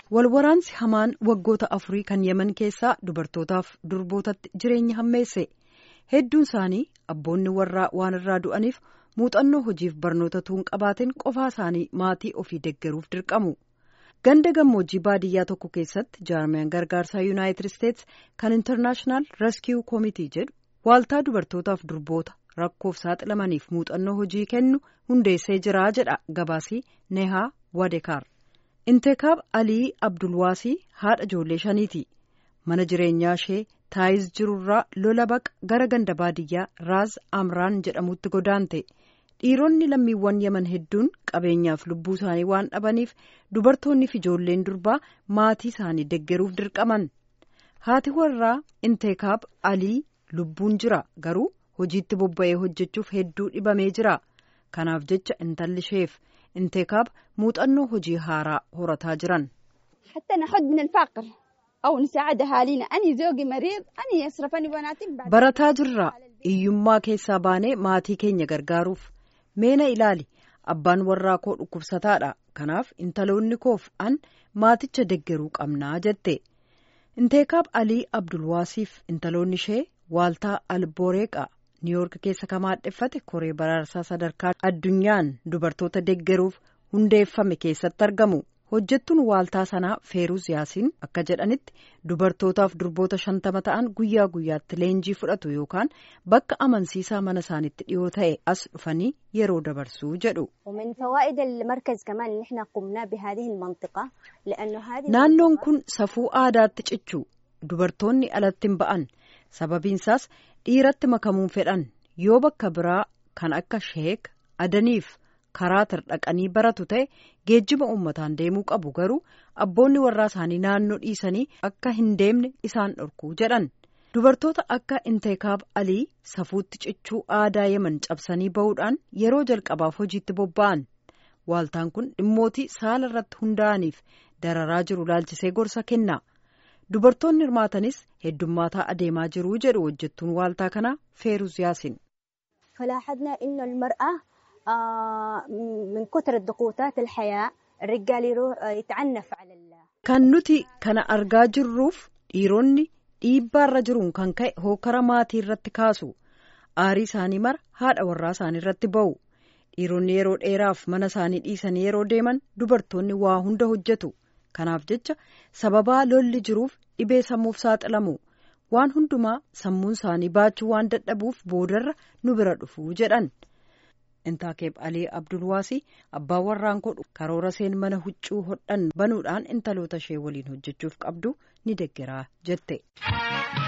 Walwaraansi hamaan waggoota 4 kan Yemen keessaa dubartootaaf durbootatti jireenya hammeesse. Hedduun isaanii abboonni warraa waan irraa du'aniif muuxannoo hojiif barnoota tuun qabaatiin qofaa isaanii maatii ofii deggeruuf dirqamu. Ganda gammoojjii baadiyyaa tokko keessatti jaarmiyaan gargaarsaa Yuunaayitid Isteets kan International Rescue Committee jedhu waaltaa dubartootaaf durboota rakkoof saaxilamaniif muuxannoo hojii kennu hundeessee jira jedha gabaasii Nehaa Wadekaar. Inteekaab Alii Abdulwaasii haadha ijoollee 5ti. Mana jireenyaa ishee Taayiz jirurraa lola baqa gara ganda baadiyyaa Raaz Amraan jedhamutti godaante. Dhiironni lammiiwwan Yemen hedduun qabeenyaaf lubbuu isaanii waan dhabaniif dubartoonni fi ijoolleen durbaa maatii isaanii deggeruuf dirqaman. Haati warraa Inteekaab Alii lubbuun jira garuu hojiitti bobba'ee hojjechuuf hedduu dhibamee jira. Kanaaf jecha intalli isheef Inteekaab muuxannoo hojii haaraa horataa jiran. Barataa jirra hiyyummaa keessaa baanee maatii keenya gargaaruuf. Meena ilaali abbaan warraa koo dhukkubsataadha. Kanaaf intaloonni koof an maaticha deggeruu qabnaa jette. Inteekaab Alii Abdulwaasiif intaloonni ishee waaltaa Alboreeqaa Niiyoork keessa kamaadheffate koree baraarsaa sadarkaa addunyaan dubartoota deggeruuf hundeeffame keessatti argamu. Hojjettuun waaltaa sanaa Feeruz Yaasiin akka jedhanitti dubartootaaf durboota 50 ta'an guyyaa guyyaatti leenjii fudhatu yookaan bakka amansiisaa mana isaaniitti dhiyoo ta'e as dhufanii yeroo dabarsuu jedhu. Naannoon kun safuu aadaatti cichu dubartoonni alatti hin ba'an sababiinsaas dhiiratti makamuun fedhan yoo bakka biraa kan akka sheek adaniif karaa dhaqanii baratu ta'e geejjiba uummataan deemuu qabu garuu abboonni warraa isaanii naannoo dhiisanii akka hin deemne isaan dhorkuu jedhan. Dubartoota akka Inteekaab Alii safuutti cichuu aadaa Yemen cabsanii ba'uudhaan yeroo jalqabaaf hojiitti bobba'an. Waaltaan kun dhimmootii saala irratti hundaa'aniif dararaa jiru laalchisee gorsa kenna. Dubartoonni hirmaatanis heddummaataa adeemaa jiru jedhu hojjettuun waaltaa kanaa Feeruz Yaasiin. Kan nuti kana argaa jirruuf dhiironni dhiibbaarra jiruun kan ka'e hookara maatii irratti kaasu. Aarii isaanii mara haadha warraa isaanii irratti ba'u. Dhiironni yeroo dheeraaf mana isaanii dhiisanii yeroo deeman dubartoonni waa hunda hojjetu. Kanaaf jecha sababaa lolli jiruuf dhibee sammuuf saaxilamu. Waan hundumaa sammuun isaanii baachuu waan dadhabuuf boodarra nu bira dhufu jedhan. Inteekaab Alii Abdulwaasii abbaan warraan koo karoora seen mana huccuu hodhan banuudhaan intaloota ishee waliin hojjechuuf qabdu ni deggeraa jette.